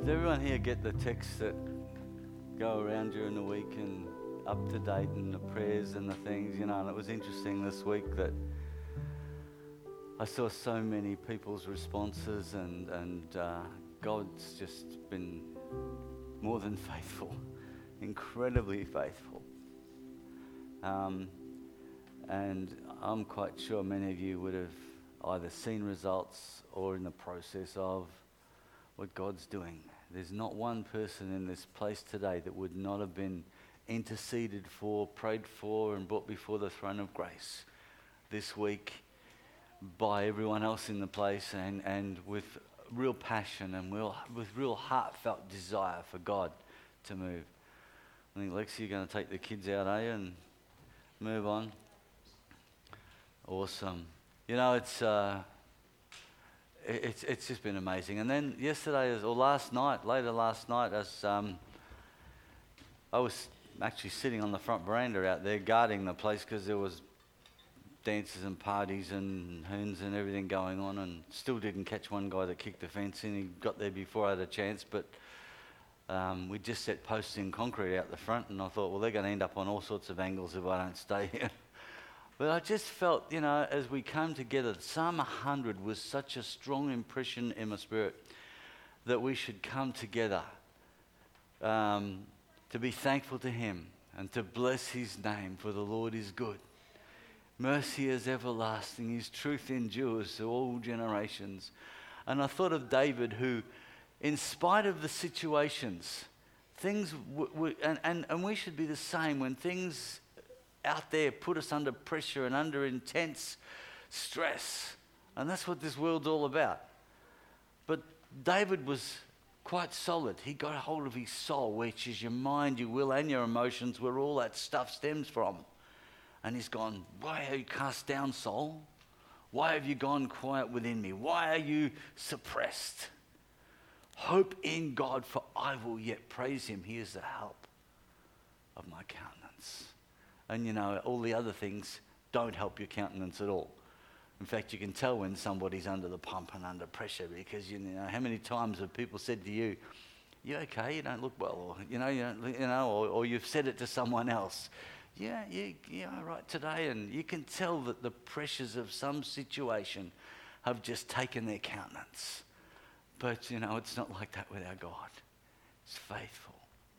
Does everyone here get the texts that go around during the week and up to date and the prayers and the things, you know? And it was interesting this week that I saw so many people's responses and God's just been more than faithful, incredibly faithful. And I'm quite sure many of you would have either seen results or in the process of what God's doing. There's not one person in this place today that would not have been interceded for, prayed for, and brought before the throne of grace this week by everyone else in the place, and with real passion and with real heartfelt desire for God to move. I think, Lexi, you're going to take the kids out, are you, and move on? Awesome. You know, it's just been amazing. And then yesterday, or later last night, as I was actually sitting on the front veranda out there guarding the place because there was dances and parties and hoons and everything going on, and still didn't catch one guy that kicked the fence in. He got there before I had a chance, but we just set posts in concrete out the front, and I thought, well, they're going to end up on all sorts of angles if I don't stay here. But I just felt, you know, as we came together, Psalm 100 was such a strong impression in my spirit that we should come together to be thankful to Him and to bless His name, for the Lord is good. Mercy is everlasting. His truth endures to all generations. And I thought of David, who, in spite of the situations, things and we should be the same when things out there put us under pressure and under intense stress. And that's what this world's all about. But David was quite solid. He got a hold of his soul, which is your mind, your will, and your emotions, where all that stuff stems from. And he's gone, why are you cast down, soul? Why have you gone quiet within me? Why are you suppressed? Hope in God, for I will yet praise Him. He is the help of my countenance. And you know, all the other things don't help your countenance at all. In fact, you can tell when somebody's under the pump and under pressure, because you know, how many times have people said to you, "You okay? You don't look well," or you've said it to someone else. Yeah, you're all right today, and you can tell that the pressures of some situation have just taken their countenance. But you know, it's not like that with our God. He's faithful.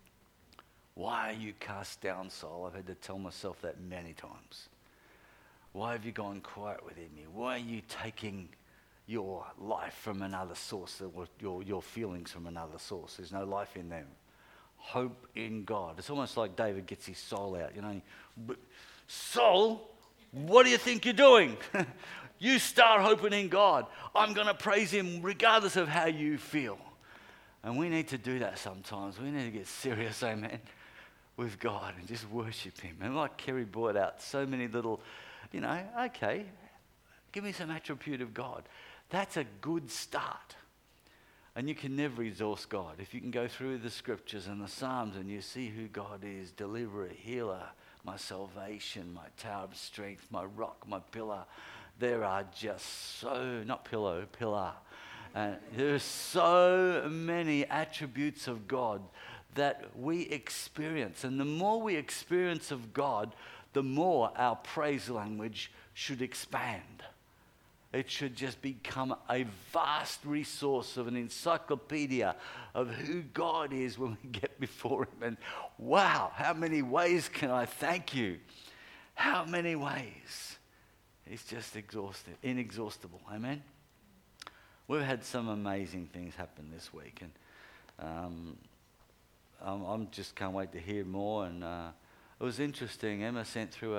Why are you cast down, soul? I've had to tell myself that many times. Why have you gone quiet within me? Why are you taking your life from another source, your feelings from another source? There's no life in them. Hope in God. It's almost like David gets his soul out. You know, soul, what do you think you're doing? You start hoping in God. I'm going to praise Him regardless of how you feel. And we need to do that sometimes. We need to get serious, amen, with God and just worship Him. And like Kerry brought out so many little, you know, okay, give me some attribute of God. That's a good start. And you can never exhaust God. If you can go through the scriptures and the Psalms and you see who God is, deliverer, healer, my salvation, my tower of strength, my rock, my pillar, there are just pillar. And there are so many attributes of God that we experience. And the more we experience of God, the more our praise language should expand. It should just become a vast resource of an encyclopedia of who God is when we get before Him. And wow, how many ways can I thank You? How many ways? He's just inexhaustible. Amen? We've had some amazing things happen this week, and I'm just can't wait to hear more. And it was interesting. Emma sent through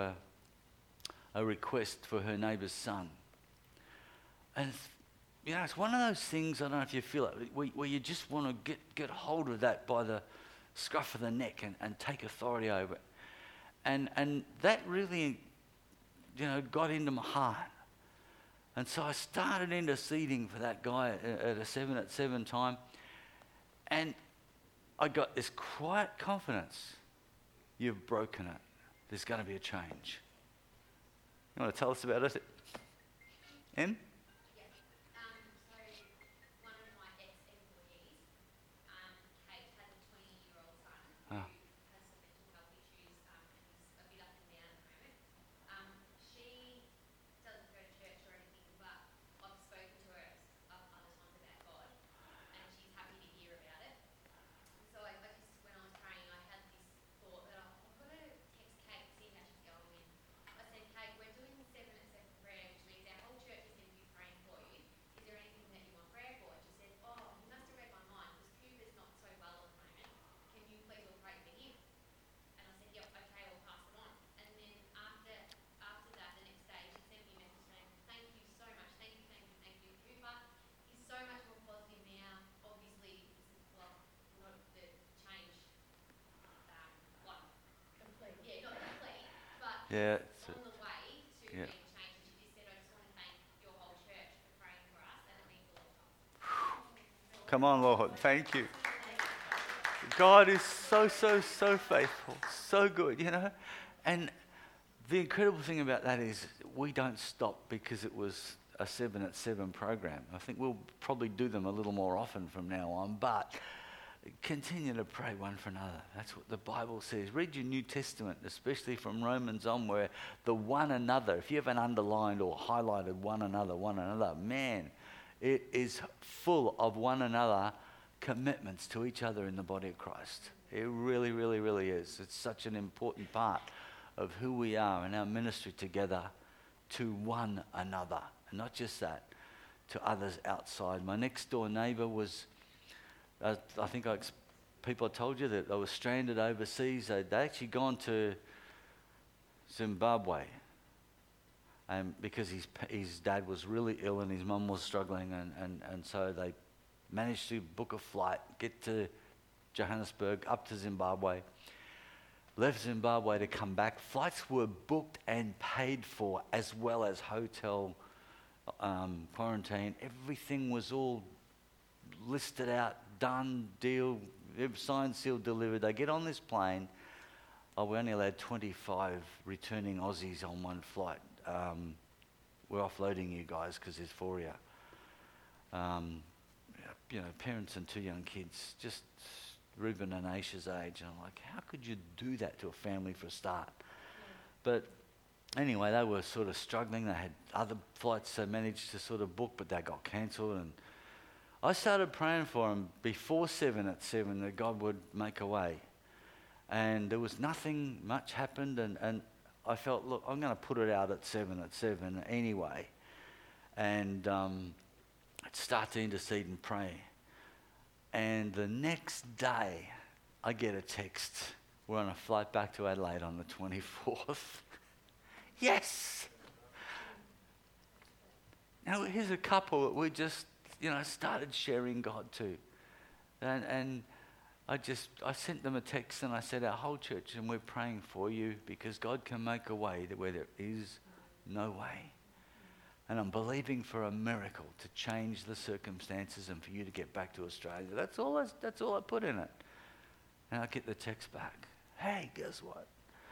a request for her neighbour's son, and you know, it's one of those things. I don't know if you feel it, where you just want to get hold of that by the scruff of the neck and take authority over it, and that really, you know, got into my heart. And so I started interceding for that guy at a 7 at 7 time. And I got this quiet confidence. You've broken it. There's going to be a change. You want to tell us about it? Em? Yes. So one of my ex-employees Yeah. On the way to Yeah. being changed, you just said, I just want to thank your whole church for praying for us, and it means a lot. Come on, Lord. Thank you. God is so, so, so faithful, so good, you know. And the incredible thing about that is we don't stop because it was a 7 at 7 program. I think we'll probably do them a little more often from now on, but continue to pray one for another. That's what the Bible says. Read your New Testament, especially from Romans on, where the one another, if you haven't underlined or highlighted one another, man, it is full of one another commitments to each other in the body of Christ. It really, really, really is. It's such an important part of who we are in our ministry together to one another. And not just that, to others outside. My next door neighbour was, I think people told you that they were stranded overseas. They'd actually gone to Zimbabwe. Because his dad was really ill and his mum was struggling, and so they managed to book a flight, get to Johannesburg, up to Zimbabwe, left Zimbabwe to come back. Flights were booked and paid for, as well as hotel, quarantine. Everything was all listed out, done, deal, signed, sealed, delivered. They get on this plane. We only allowed 25 returning Aussies on one flight. We're offloading you guys because there's 4 of you. Parents and 2 young kids, just Reuben and Aisha's age. And I'm like, how could you do that to a family for a start? But anyway, they were sort of struggling. They had other flights they managed to sort of book, but they got cancelled. And I started praying for them before 7 at 7 that God would make a way. And there was nothing much happened, and I felt, look, I'm going to put it out at 7 anyway. And I'd start to intercede and pray. And the next day, I get a text. We're on a flight back to Adelaide on the 24th. Yes! Now, here's a couple that we just, started sharing God to. And I sent them a text and I said, our whole church, and we're praying for you because God can make a way where there is no way. And I'm believing for a miracle to change the circumstances and for you to get back to Australia. That's all I put in it. And I get the text back. Hey, guess what?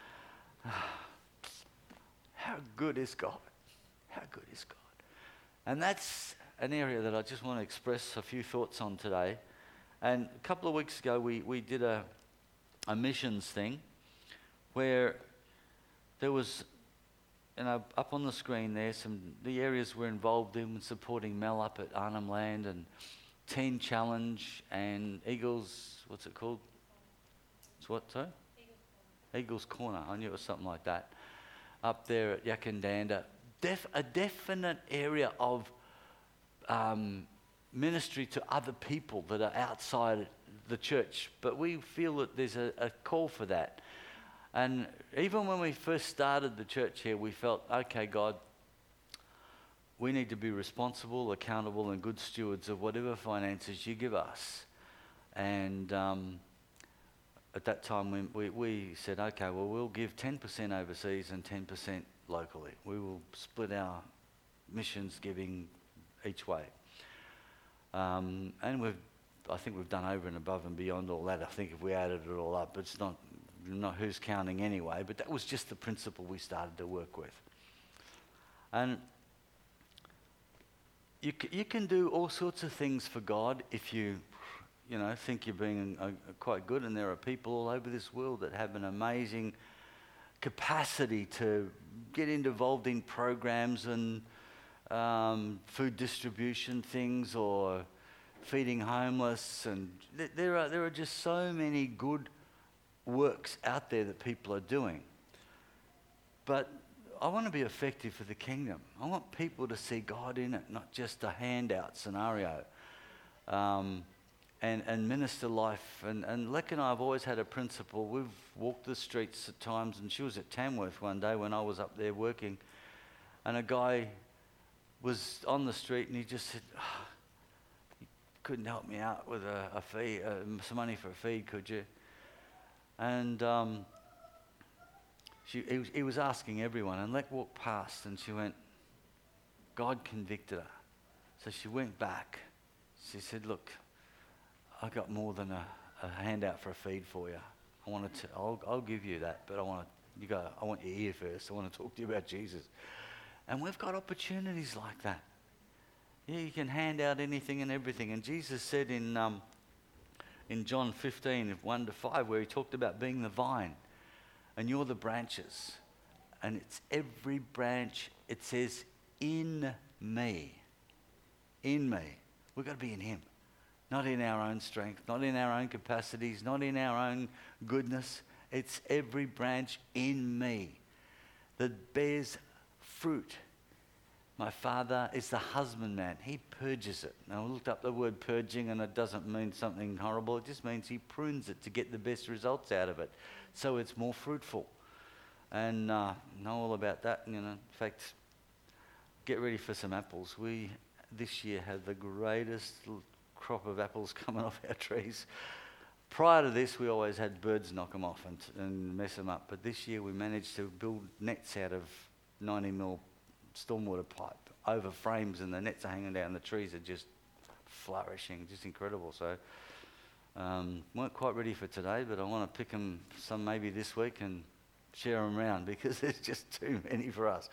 How good is God? How good is God? And that's an area that I just want to express a few thoughts on today. And a couple of weeks ago, we did a missions thing where there was, up on the screen there, the areas we're involved in supporting Mel up at Arnhem Land, and Teen Challenge and Eagles, what's it called? It's what, sorry? Eagles Corner. I knew it was something like that. Up there at Yakandanda. A definite area of ministry to other people that are outside the church. But we feel that there's a call for that. And even when we first started the church here, we felt, okay, God, we need to be responsible, accountable, and good stewards of whatever finances you give us. And at that time, we said, okay, well, we'll give 10% overseas and 10% locally. We will split our missions giving each way. And I think we've done over and above and beyond all that. I think if we added it all up, it's not who's counting anyway, but that was just the principle we started to work with. And you can do all sorts of things for God if you think you're being quite good, and there are people all over this world that have an amazing capacity to get involved in programs and food distribution things or feeding homeless, and there are just so many good works out there that people are doing. But I want to be effective for the kingdom. I want people to see God in it, not just a handout scenario. And minister life. And Lek and I have always had a principle. We've walked the streets at times, and she was at Tamworth one day when I was up there working, and a guy was on the street and he just said, you couldn't help me out with a fee, some money for a feed, could you? And he was asking everyone, and Lek walked past, and she went, God convicted her. So she went back. She said, look, I got more than a handout for a feed for you. I'll give you that, but I want your ear first. I want to talk to you about Jesus. And we've got opportunities like that. Yeah, you can hand out anything and everything. And Jesus said in John 15, 1-5, where he talked about being the vine, and you're the branches. And it's every branch, it says, in me. In me. We've got to be in him. Not in our own strength, not in our own capacities, not in our own goodness. It's every branch in me that bears fruit. My Father is the husbandman. He purges it. Now, I looked up the word purging, and it doesn't mean something horrible. It just means he prunes it to get the best results out of it, so it's more fruitful. And know all about that. In fact, get ready for some apples. We this year had the greatest crop of apples coming off our trees. Prior to this, we always had birds knock them off and mess them up. But this year, we managed to build nets out of 90mm stormwater pipe over frames, and the nets are hanging down. The trees are just flourishing, just incredible. So, weren't quite ready for today, but I want to pick them some maybe this week and share them around because there's just too many for us.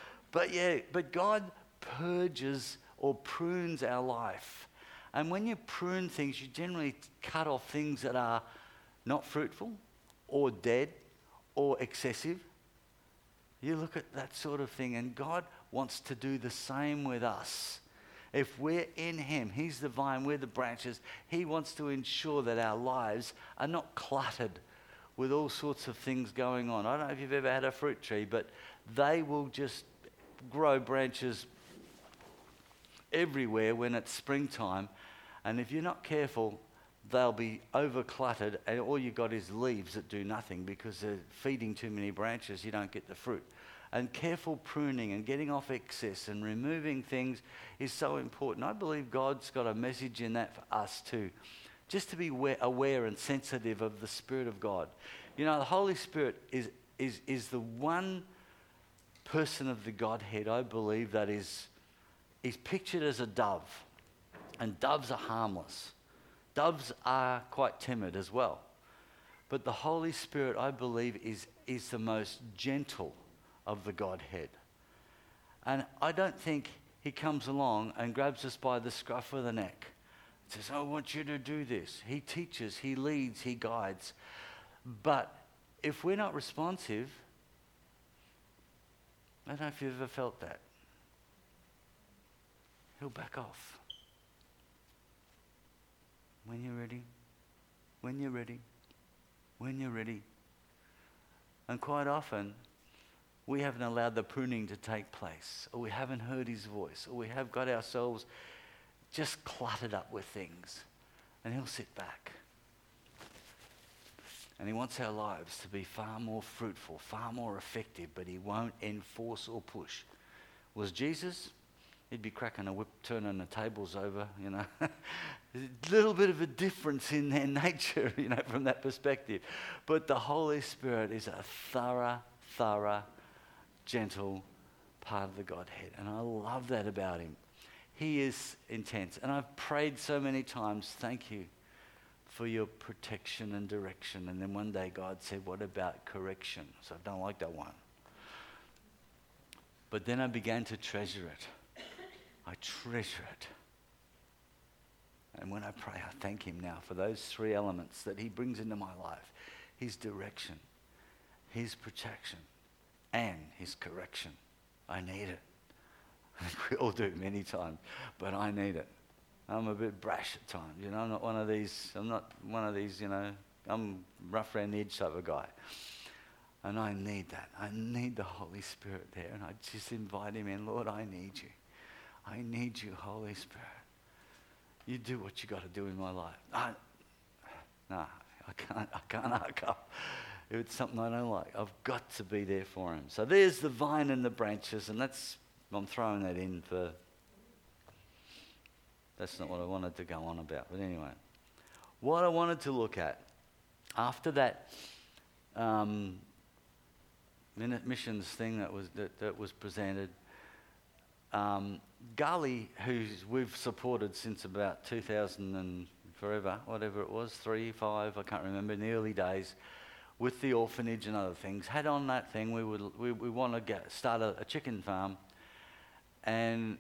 But God purges or prunes our life. And when you prune things, you generally cut off things that are not fruitful or dead or excessive. You look at that sort of thing, and God wants to do the same with us. If we're in him, he's the vine, we're the branches. He wants to ensure that our lives are not cluttered with all sorts of things going on. I don't know if you've ever had a fruit tree, but they will just grow branches everywhere when it's springtime. And if you're not careful, they'll be over-cluttered, and all you got is leaves that do nothing because they're feeding too many branches. You don't get the fruit. And careful pruning and getting off excess and removing things is so important. I believe God's got a message in that for us too, just to be aware and sensitive of the Spirit of God. The Holy Spirit is the one person of the Godhead, I believe, that is pictured as a dove. And doves are harmless. Doves are quite timid as well. But the Holy Spirit, I believe, is the most gentle of the Godhead. And I don't think he comes along and grabs us by the scruff of the neck and says, I want you to do this. He teaches, he leads, he guides. But if we're not responsive, I don't know if you've ever felt that. He'll back off. When you're ready, when you're ready, when you're ready. And quite often, we haven't allowed the pruning to take place, or we haven't heard his voice, or we have got ourselves just cluttered up with things. And he'll sit back. And he wants our lives to be far more fruitful, far more effective, but he won't enforce or push. Was Jesus? He'd be cracking a whip, turning the tables over, There's a little bit of a difference in their nature, from that perspective. But the Holy Spirit is a thorough, gentle part of the Godhead. And I love that about him. He is intense. And I've prayed so many times, thank you for your protection and direction. And then one day God said, what about correction? So I don't like that one. But then I began to treasure it. I treasure it. And when I pray, I thank him now for those three elements that he brings into my life. His direction, his protection, and his correction. I need it. I think we all do many times, but I need it. I'm a bit brash at times, I'm not one of these, I'm rough around the edge type of guy. And I need that. I need the Holy Spirit there. And I just invite him in. Lord, I need you. I need you, Holy Spirit. You do what you got to do in my life. I can't arc up. If it's something I don't like, I've got to be there for him. So there's the vine and the branches, and I'm throwing that in for, that's not what I wanted to go on about. But anyway, what I wanted to look at, after that missions thing that was presented, Gali, we've supported since about 2000 and forever, whatever it was, 3, 5, I can't remember, in the early days, with the orphanage and other things, had on that thing, we want to start a chicken farm. And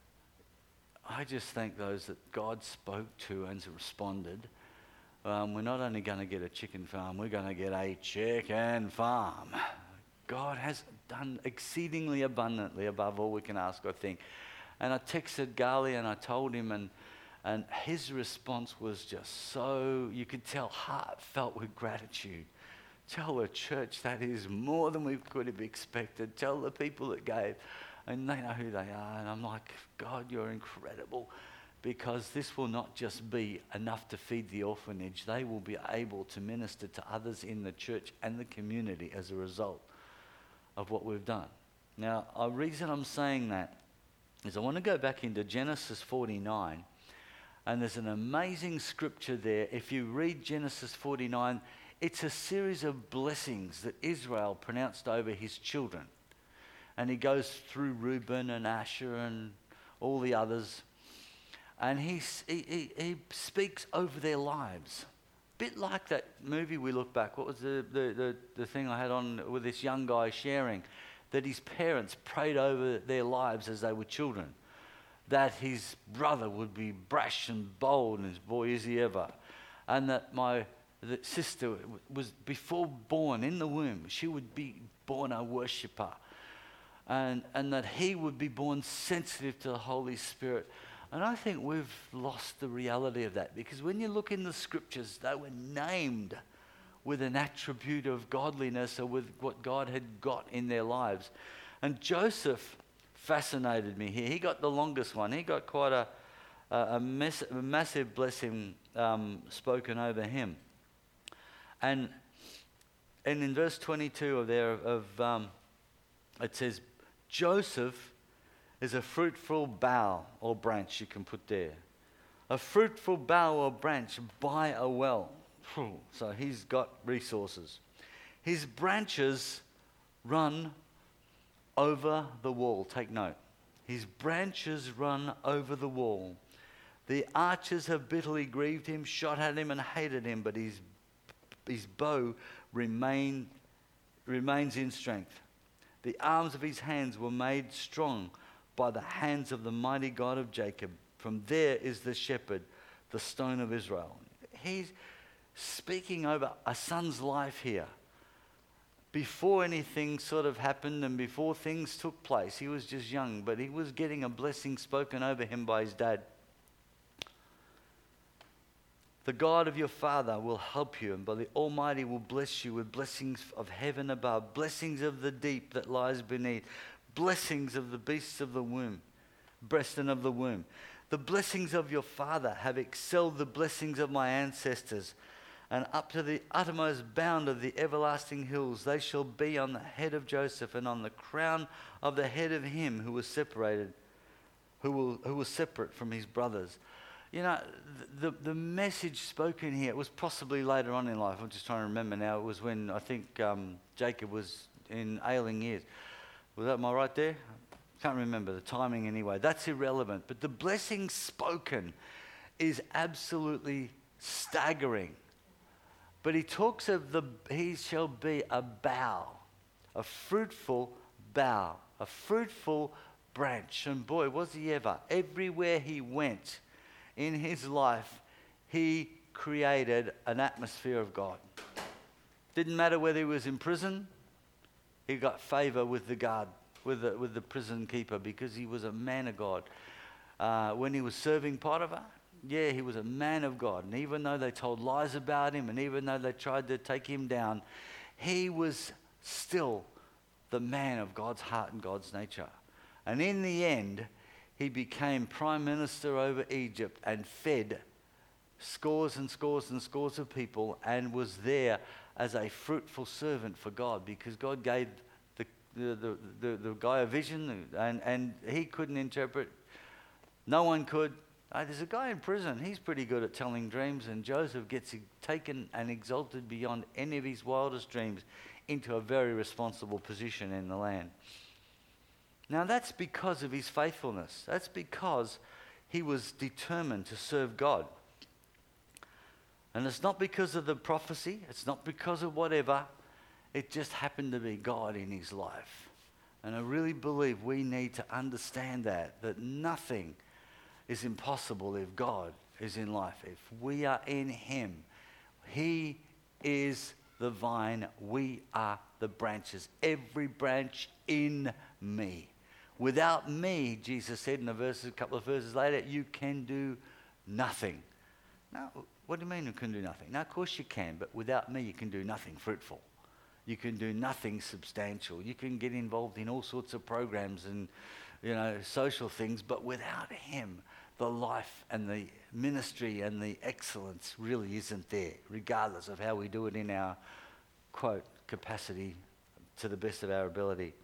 I just thank those that God spoke to and responded. We're not only going to get a chicken farm, we're going to get a chicken farm. God has done exceedingly abundantly above all we can ask or think. And I texted Gali and I told him, and his response was just so, you could tell, heartfelt with gratitude. Tell the church that is more than we could have expected. Tell the people that gave, and they know who they are. And I'm like, God, you're incredible, because this will not just be enough to feed the orphanage. They will be able to minister to others in the church and the community as a result of what we've done. Now, the reason I'm saying that is I want to go back into Genesis 49, and there's an amazing scripture there. If you read Genesis 49, it's a series of blessings that Israel pronounced over his children. And he goes through Reuben and Asher and all the others. And he speaks over their lives. Bit like that movie we look back. What was the thing I had on with this young guy sharing? That his parents prayed over their lives as they were children. That his brother would be brash and bold, and his boy is he ever. And that the sister was, before born in the womb, she would be born a worshipper. And that he would be born sensitive to the Holy Spirit. And I think we've lost the reality of that, because when you look in the scriptures, they were named with an attribute of godliness or with what God had got in their lives. And Joseph fascinated me here. He got the longest one. He got quite a massive blessing spoken over him. And in verse 22 it says, Joseph is a fruitful bough or branch, you can put there. A fruitful bough or branch by a well. So he's got resources. His branches run over the wall. Take note. His branches run over the wall. The archers have bitterly grieved him, shot at him and hated him, but his bow remains in strength. The arms of his hands were made strong by the hands of the mighty God of Jacob. From there is the shepherd, the stone of Israel. He's speaking over a son's life here. Before anything sort of happened and before things took place, he was just young, but he was getting a blessing spoken over him by his dad. The God of your father will help you, and by the Almighty will bless you with blessings of heaven above, blessings of the deep that lies beneath, blessings of the beasts of the womb, breast and of the womb. The blessings of your father have excelled the blessings of my ancestors, and up to the uttermost bound of the everlasting hills they shall be on the head of Joseph and on the crown of the head of him who was separated, who was separate from his brothers. You know, the message spoken here, it was possibly later on in life. I'm just trying to remember now. It was when I think Jacob was in ailing years. Am I right there? Can't remember the timing anyway. That's irrelevant. But the blessing spoken is absolutely staggering. But he talks of he shall be a bough, a fruitful bough, a fruitful branch. And boy, was he ever. Everywhere he went in his life, he created an atmosphere of God. Didn't matter whether he was in prison, he got favor with the guard, with the prison keeper, because he was a man of God. When he was serving Potiphar, he was a man of God. And even though they told lies about him, and even though they tried to take him down, he was still the man of God's heart and God's nature. And in the end, he became prime minister over Egypt and fed scores and scores and scores of people, and was there as a fruitful servant for God, because God gave the guy a vision, and he couldn't interpret. No one could. There's a guy in prison. He's pretty good at telling dreams, and Joseph gets taken and exalted beyond any of his wildest dreams into a very responsible position in the land. Now that's because of his faithfulness. That's because he was determined to serve God. And it's not because of the prophecy. It's not because of whatever. It just happened to be God in his life. And I really believe we need to understand that nothing is impossible if God is in life. If we are in him, he is the vine, we are the branches. Every branch in me. Without me, Jesus said in a couple of verses later, you can do nothing. Now, what do you mean you can do nothing? Now, of course you can, but without me, you can do nothing fruitful. You can do nothing substantial. You can get involved in all sorts of programs and, social things, but without him, the life and the ministry and the excellence really isn't there, regardless of how we do it in our, quote, capacity to the best of our ability.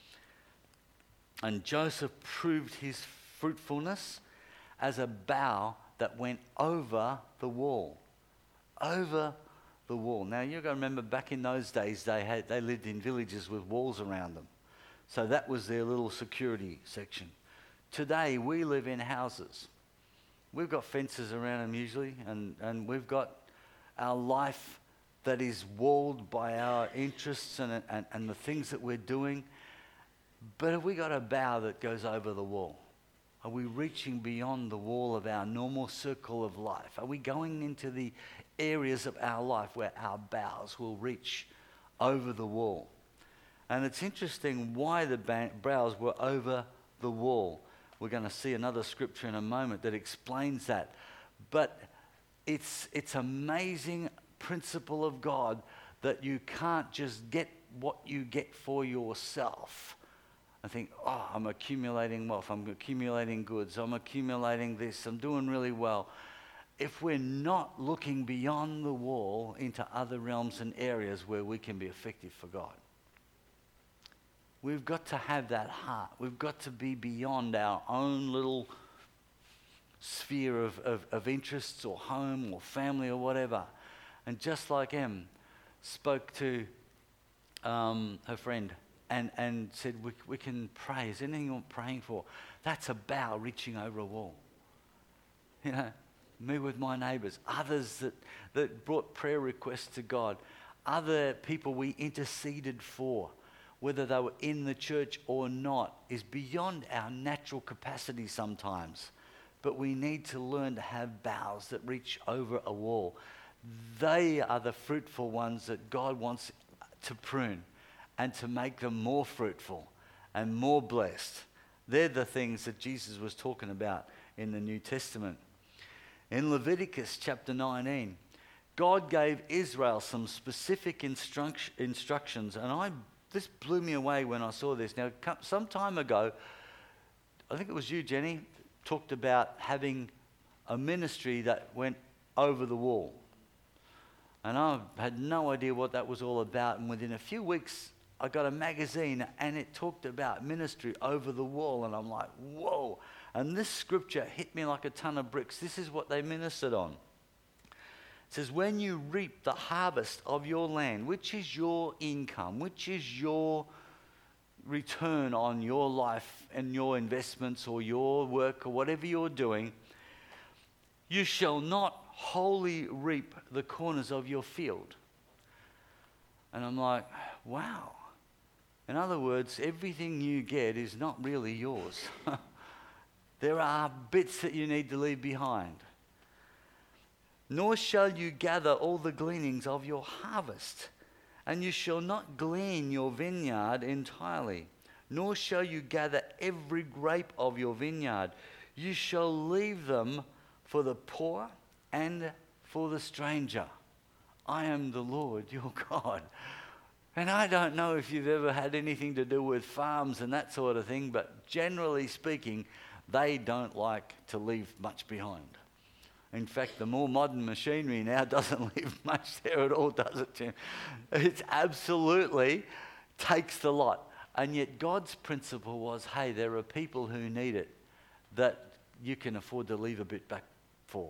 And Joseph proved his fruitfulness as a bough that went over the wall. Over the wall. Now you've got to remember back in those days they lived in villages with walls around them. So that was their little security section. Today we live in houses. We've got fences around them usually, and we've got our life that is walled by our interests and the things that we're doing. But have we got a bough that goes over the wall? Are we reaching beyond the wall of our normal circle of life? Are we going into the areas of our life where our boughs will reach over the wall? And it's interesting why the boughs were over the wall. We're going to see another scripture in a moment that explains that. But it's amazing principle of God that you can't just get what you get for yourself. I think, I'm accumulating wealth, I'm accumulating goods, I'm accumulating this, I'm doing really well. If we're not looking beyond the wall into other realms and areas where we can be effective for God. We've got to have that heart. We've got to be beyond our own little sphere of interests or home or family or whatever. And just like Em spoke to her friend and said, we can pray. Is there anything you're praying for? That's a bough reaching over a wall. Me with my neighbours, others that brought prayer requests to God, other people we interceded for, whether they were in the church or not, is beyond our natural capacity sometimes. But we need to learn to have boughs that reach over a wall. They are the fruitful ones that God wants to prune and to make them more fruitful and more blessed. They're the things that Jesus was talking about in the New Testament. In Leviticus chapter 19, God gave Israel some specific instructions, and this blew me away when I saw this. Now, some time ago, I think it was you, Jenny, talked about having a ministry that went over the wall. And I had no idea what that was all about, and within a few weeks, I got a magazine and it talked about ministry over the wall, and I'm like, whoa. And this scripture hit me like a ton of bricks. This is what they ministered on. It says, when you reap the harvest of your land, which is your income, which is your return on your life and your investments or your work or whatever you're doing, you shall not wholly reap the corners of your field. And I'm like, wow. In other words, everything you get is not really yours. There are bits that you need to leave behind. Nor shall you gather all the gleanings of your harvest, and you shall not glean your vineyard entirely, nor shall you gather every grape of your vineyard. You shall leave them for the poor and for the stranger. I am the Lord your God. And I don't know if you've ever had anything to do with farms and that sort of thing, but generally speaking, they don't like to leave much behind. In fact, the more modern machinery now doesn't leave much there at all, does it, Tim? It absolutely takes the lot. And yet God's principle was, hey, there are people who need it that you can afford to leave a bit back for.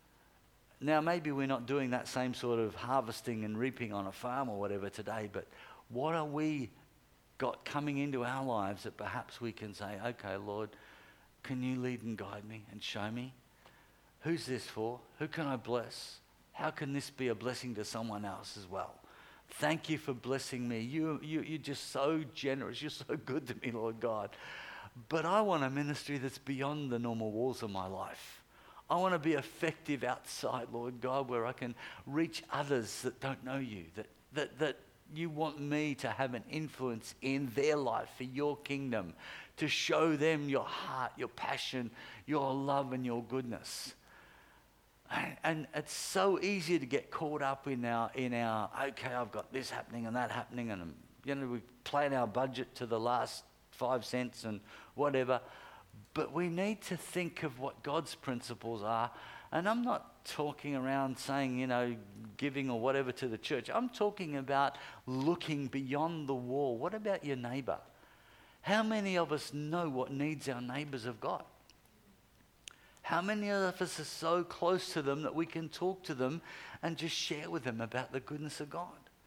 Now, maybe we're not doing that same sort of harvesting and reaping on a farm or whatever today, but What are we got coming into our lives that perhaps we can say, okay, Lord, can you lead and guide me and show me? Who's this for? Who can I bless? How can this be a blessing to someone else as well? Thank you for blessing me. You're just so generous. You're so good to me, Lord God. But I want a ministry that's beyond the normal walls of my life. I want to be effective outside, Lord God, where I can reach others that don't know you, that you want me to have an influence in their life for your kingdom, to show them your heart, your passion, your love and your goodness. And it's so easy to get caught up in our okay, I've got this happening and that happening, and we plan our budget to the last 5 cents and whatever. But we need to think of what God's principles are. And I'm not talking around saying, giving or whatever to the church. I'm talking about looking beyond the wall. What about your neighbor? How many of us know what needs our neighbors have got? How many of us are so close to them that we can talk to them and just share with them about the goodness of God?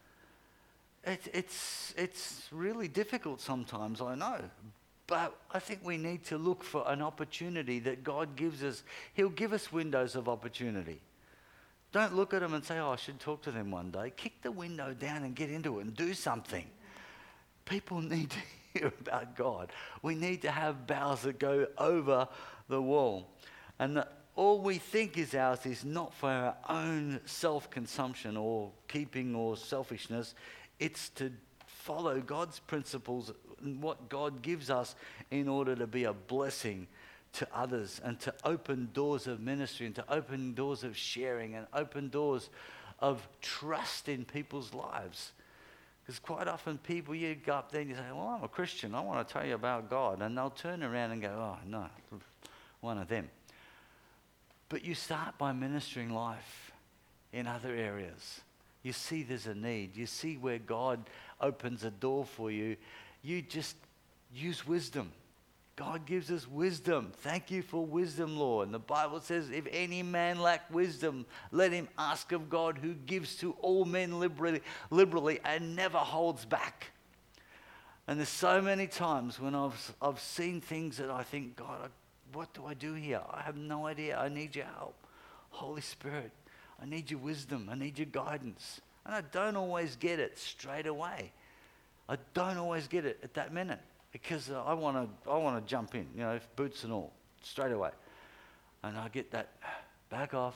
It's really difficult sometimes, I know. But I think we need to look for an opportunity that God gives us. He'll give us windows of opportunity. Don't look at them and say, I should talk to them one day. Kick the window down and get into it and do something. People need to hear about God. We need to have boughs that go over the wall. And all we think is ours is not for our own self-consumption or keeping or selfishness. It's to follow God's principles and what God gives us in order to be a blessing to others and to open doors of ministry and to open doors of sharing and open doors of trust in people's lives. Because quite often people, you go up there and you say, well, I'm a Christian, I want to tell you about God. And they'll turn around and go, oh, no, one of them. But you start by ministering life in other areas. You see there's a need. You see where God opens a door for you. You just use wisdom. God gives us wisdom. Thank you for wisdom, Lord. And the Bible says, if any man lack wisdom, let him ask of God, who gives to all men liberally and never holds back. And there's so many times when I've seen things that I think, God, what do I do here? I have no idea. I need your help. Holy Spirit, I need your wisdom. I need your guidance. And I don't always get it straight away. I don't always get it at that minute because I want to jump in, boots and all, straight away. And I get that, back off.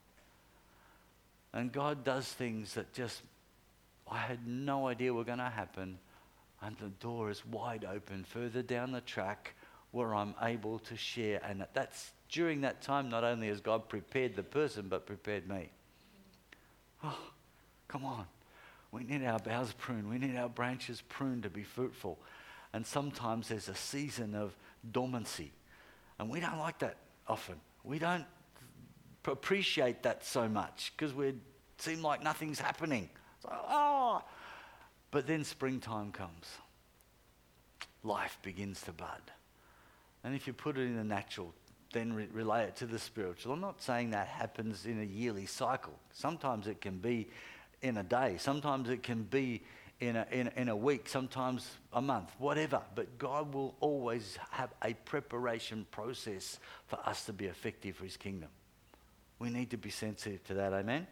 And God does things that just, I had no idea were going to happen. And the door is wide open further down the track where I'm able to share. And that's during that time, not only has God prepared the person, but prepared me. Oh, come on. We need our boughs pruned. We need our branches pruned to be fruitful. And sometimes there's a season of dormancy. And we don't like that often. We don't appreciate that so much because we seem like nothing's happening. It's like, But then springtime comes. Life begins to bud. And if you put it in the natural, then relay it to the spiritual. I'm not saying that happens in a yearly cycle. Sometimes it can be in a day. Sometimes it can be in a week. Sometimes a month. Whatever. But God will always have a preparation process for us to be effective for his kingdom. We need to be sensitive to that. Amen?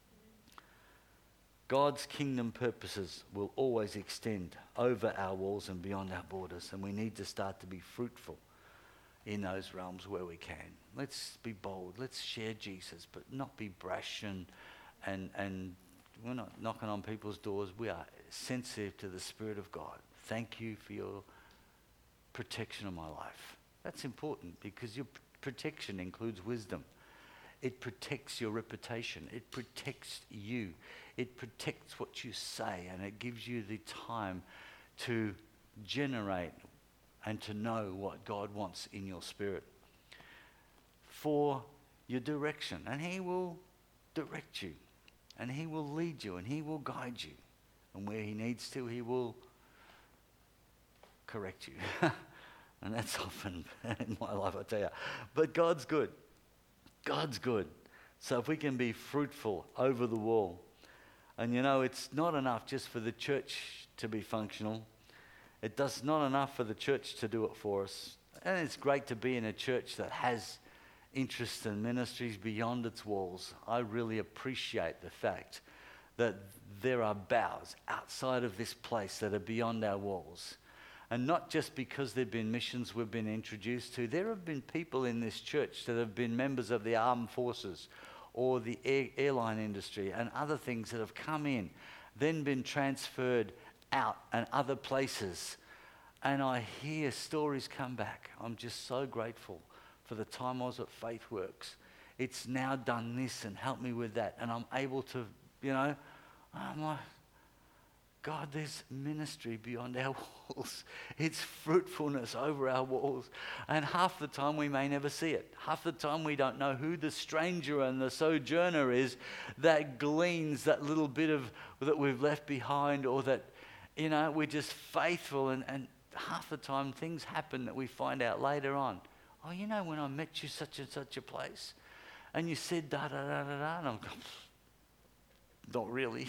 God's kingdom purposes will always extend over our walls and beyond our borders. And we need to start to be fruitful in those realms where we can. Let's be bold. Let's share Jesus, but not be brash and we're not knocking on people's doors. We are sensitive to the Spirit of God. Thank you for your protection of my life. That's important because your protection includes wisdom. It protects your reputation. It protects you. It protects what you say, and it gives you the time to generate and to know what God wants in your spirit for your direction. And he will direct you, and he will lead you, and he will guide you. And where he needs to, he will correct you. And that's often in my life, I tell you. But God's good. God's good. So if we can be fruitful over the wall, And it's not enough just for the church to be functional. It does not enough for the church to do it for us. And it's great to be in a church that has interests and ministries beyond its walls. I really appreciate the fact that there are boughs outside of this place that are beyond our walls. And not just because there have been missions we've been introduced to. There have been people in this church that have been members of the armed forces or the airline industry and other things that have come in, then been transferred out and other places. And I hear stories come back. I'm just so grateful for the time I was at FaithWorks. It's now done this and helped me with that. And I'm able to, I'm like, God, there's ministry beyond our walls. It's fruitfulness over our walls. And half the time we may never see it. Half the time we don't know who the stranger and the sojourner is that gleans that little bit of that we've left behind, or that, we're just faithful. And half the time things happen that we find out later on. Oh, when I met you such and such a place, and you said da da da da da, and I'm going, not really,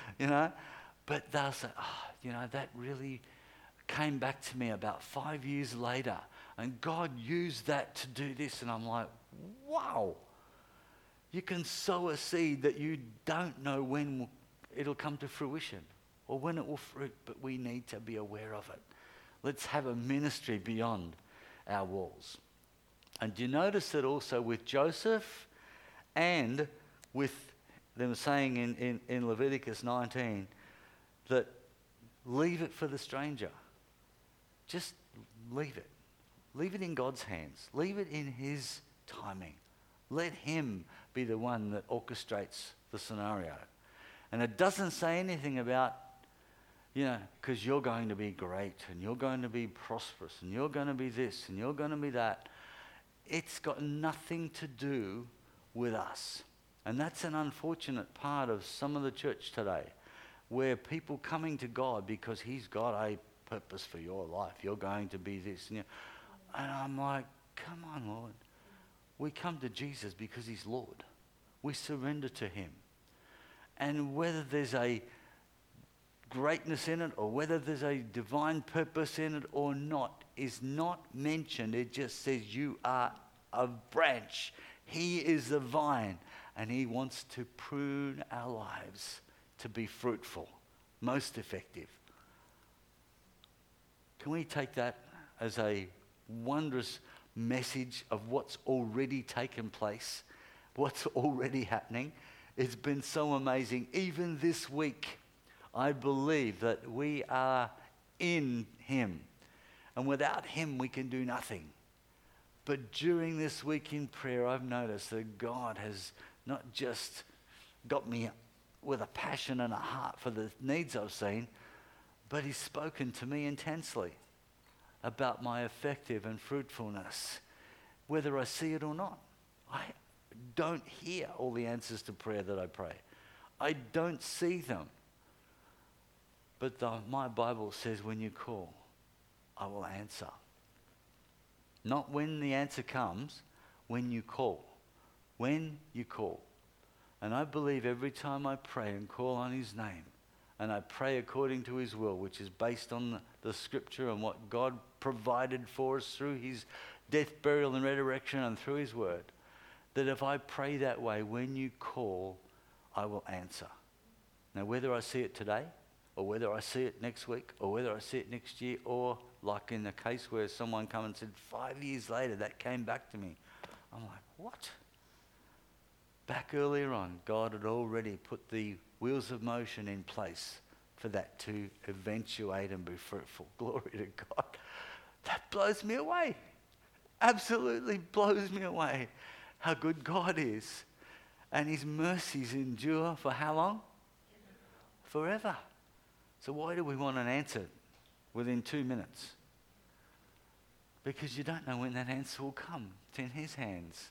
But they'll say, that really came back to me about 5 years later. And God used that to do this. And I'm like, wow. You can sow a seed that you don't know when it'll come to fruition or when it will fruit, but we need to be aware of it. Let's have a ministry beyond our walls. And do you notice that also with Joseph and with them saying in Leviticus 19, that leave it for the stranger. Just leave it. Leave it in God's hands. Leave it in his timing. Let him be the one that orchestrates the scenario. And it doesn't say anything about, because you're going to be great and you're going to be prosperous and you're going to be this and you're going to be that. It's got nothing to do with us. And that's an unfortunate part of some of the church today, where people coming to God because he's got a purpose for your life. You're going to be this. And I'm like, come on, Lord. We come to Jesus because he's Lord. We surrender to him. And whether there's a greatness in it or whether there's a divine purpose in it or not is not mentioned. It just says you are a branch. He is the vine, and he wants to prune our lives to be fruitful, most effective. Can we take that as a wondrous message of what's already taken place, what's already happening? It's been so amazing. Even this week, I believe that we are in him. And without him, we can do nothing. But during this week in prayer, I've noticed that God has not just got me with a passion and a heart for the needs I've seen, but he's spoken to me intensely about my effective and fruitfulness, whether I see it or not. I don't hear all the answers to prayer that I pray. I don't see them. But my Bible says when you call, I will answer. Not when the answer comes, when you call. When you call. And I believe every time I pray and call on his name, and I pray according to his will, which is based on the scripture and what God provided for us through his death, burial, and resurrection and through his word, that if I pray that way, when you call, I will answer. Now, whether I see it today, or whether I see it next week, or whether I see it next year, or like in the case where someone came and said, 5 years later, that came back to me. I'm like, what? Back earlier on, God had already put the wheels of motion in place for that to eventuate and be fruitful. Glory to God. That blows me away. Absolutely blows me away how good God is. And his mercies endure for how long? Forever. So why do we want an answer within 2 minutes? Because you don't know when that answer will come. It's in his hands.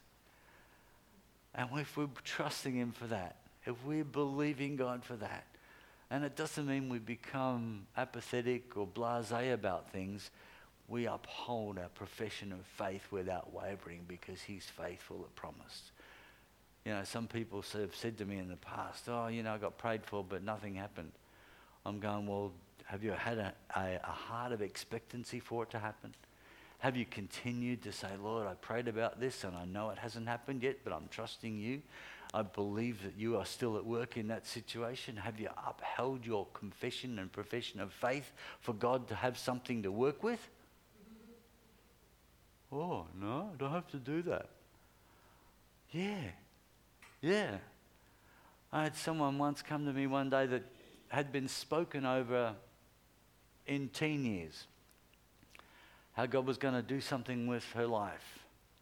And if we're trusting him for that, if we're believing God for that, and it doesn't mean we become apathetic or blasé about things, we uphold our profession of faith without wavering because he's faithful as promised. You know, some people have said to me in the past, oh, you know, I got prayed for, but nothing happened. I'm going, well, have you had a heart of expectancy for it to happen? Have you continued to say, Lord, I prayed about this and I know it hasn't happened yet, but I'm trusting you. I believe that you are still at work in that situation. Have you upheld your confession and profession of faith for God to have something to work with? Oh, no, I don't have to do that. Yeah. I had someone once come to me one day that had been spoken over in teen years, how God was going to do something with her life.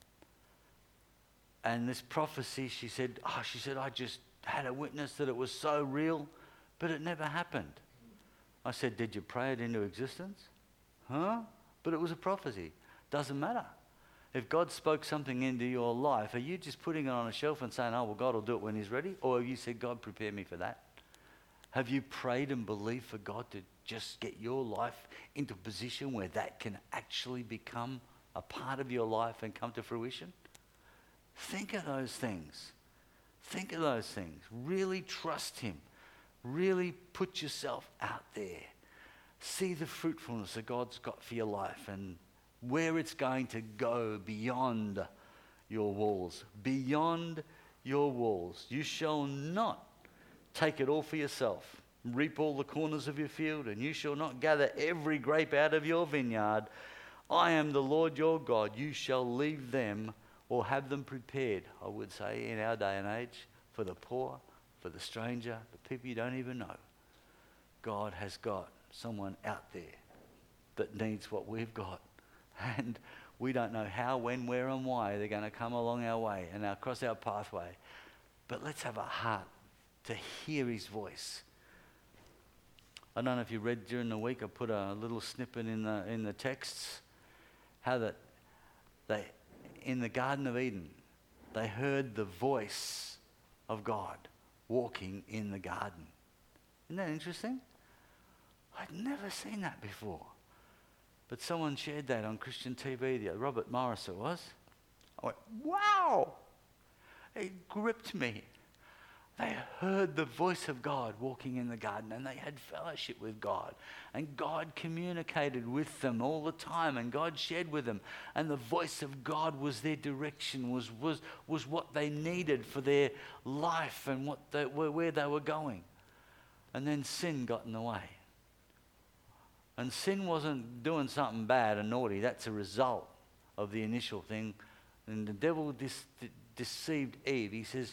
And this prophecy, she said, I just had a witness that it was so real, but it never happened. I said, did you pray it into existence? Huh? But it was a prophecy. Doesn't matter. If God spoke something into your life, are you just putting it on a shelf and saying, oh, well, God will do it when he's ready? Or have you said, God, prepare me for that? Have you prayed and believed for God to just get your life into a position where that can actually become a part of your life and come to fruition? Think of those things. Think of those things. Really trust him. Really put yourself out there. See the fruitfulness that God's got for your life and where it's going to go beyond your walls. Beyond your walls. You shall not take it all for yourself. Reap all the corners of your field, and you shall not gather every grape out of your vineyard. I am the Lord your God. You shall leave them or have them prepared, I would say, in our day and age, for the poor, for the stranger, the people you don't even know. God has got someone out there that needs what we've got. And we don't know how, when, where, and why they're going to come along our way and across our pathway. But let's have a heart to hear his voice. I don't know if you read during the week, I put a little snippet in the texts, how that they, in the Garden of Eden, they heard the voice of God walking in the garden. Isn't that interesting? I'd never seen that before. But someone shared that on Christian TV, Robert Morris it was. I went, wow! It gripped me. They heard the voice of God walking in the garden, and they had fellowship with God. And God communicated with them all the time, and God shared with them. And the voice of God was their direction, was what they needed for their life and where they were going. And then sin got in the way. And sin wasn't doing something bad and naughty. That's a result of the initial thing. And the devil deceived Eve. He says,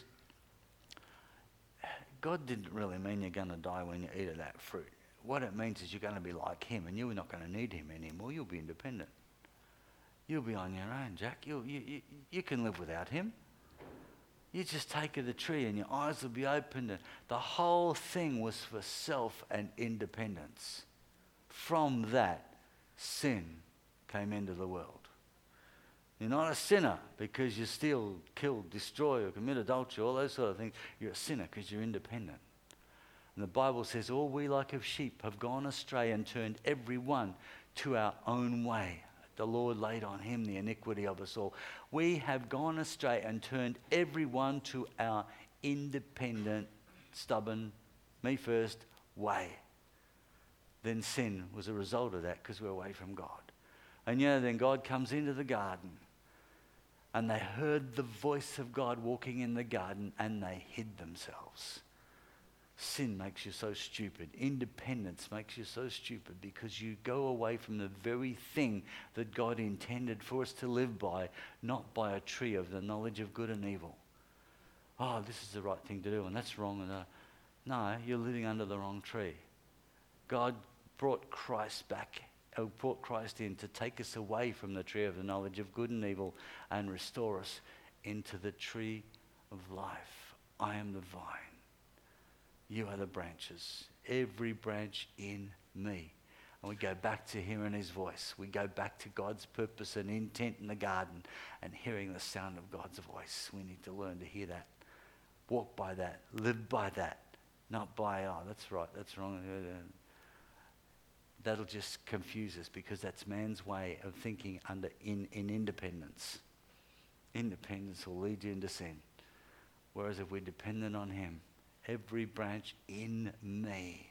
God didn't really mean you're going to die when you eat of that fruit. What it means is you're going to be like him, and you're not going to need him anymore. You'll be independent. You'll be on your own, Jack. You can live without him. You just take of the tree and your eyes will be opened. The whole thing was for self and independence. From that, sin came into the world. You're not a sinner because you steal, kill, destroy, or commit adultery, all those sort of things. You're a sinner because you're independent. And the Bible says, all we like of sheep have gone astray and turned every one to our own way. The Lord laid on him the iniquity of us all. We have gone astray and turned everyone to our independent, stubborn, me first way. Then sin was a result of that because we're away from God. And then God comes into the garden, and they heard the voice of God walking in the garden, and they hid themselves. Sin makes you so stupid. Independence makes you so stupid because you go away from the very thing that God intended for us to live by, not by a tree of the knowledge of good and evil. Oh, this is the right thing to do, and that's wrong. No, you're living under the wrong tree. God brought Christ back, brought Christ in to take us away from the tree of the knowledge of good and evil and restore us into the tree of life. I am the vine. You are the branches. Every branch in me. And we go back to hearing his voice. We go back to God's purpose and intent in the garden and hearing the sound of God's voice. We need to learn to hear that. Walk by that. Live by that. Not by, oh, that's right, that's wrong. That'll just confuse us because that's man's way of thinking in independence. Independence will lead you into sin. Whereas if we're dependent on him, every branch in me,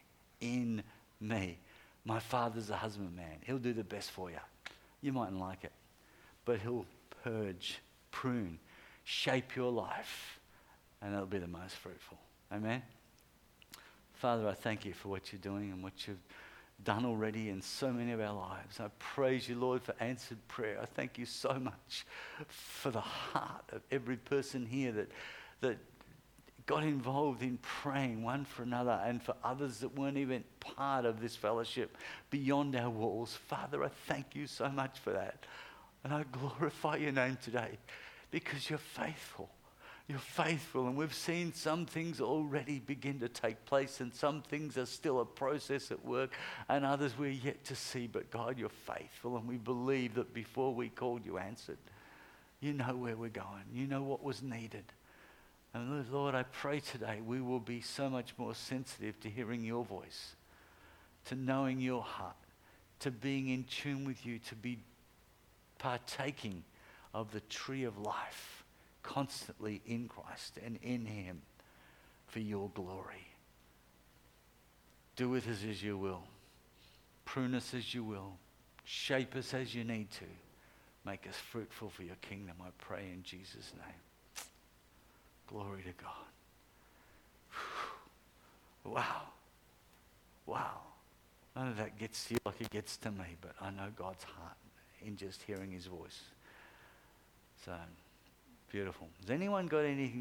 my Father's a husbandman. He'll do the best for you. You mightn't like it, but he'll purge, prune, shape your life, and it'll be the most fruitful. Amen? Father, I thank you for what you're doing and what you've done already in so many of our lives. I praise you, Lord, for answered prayer. I thank you so much for the heart of every person here that got involved in praying one for another, and for others that weren't even part of this fellowship beyond our walls. Father, I thank you so much for that. And I glorify your name today because you're faithful. You're faithful, and we've seen some things already begin to take place, and some things are still a process at work, and others we're yet to see. But God, you're faithful, and we believe that before we called, you answered. You know where we're going. You know what was needed. And Lord, I pray today we will be so much more sensitive to hearing your voice, to knowing your heart, to being in tune with you, to be partaking of the tree of life constantly in Christ and in him for your glory. Do with us as you will. Prune us as you will. Shape us as you need to. Make us fruitful for your kingdom, I pray in Jesus' name. Glory to God. Wow. Wow. None of that gets to you like it gets to me, but I know God's heart in just hearing his voice. So, beautiful. Has anyone got anything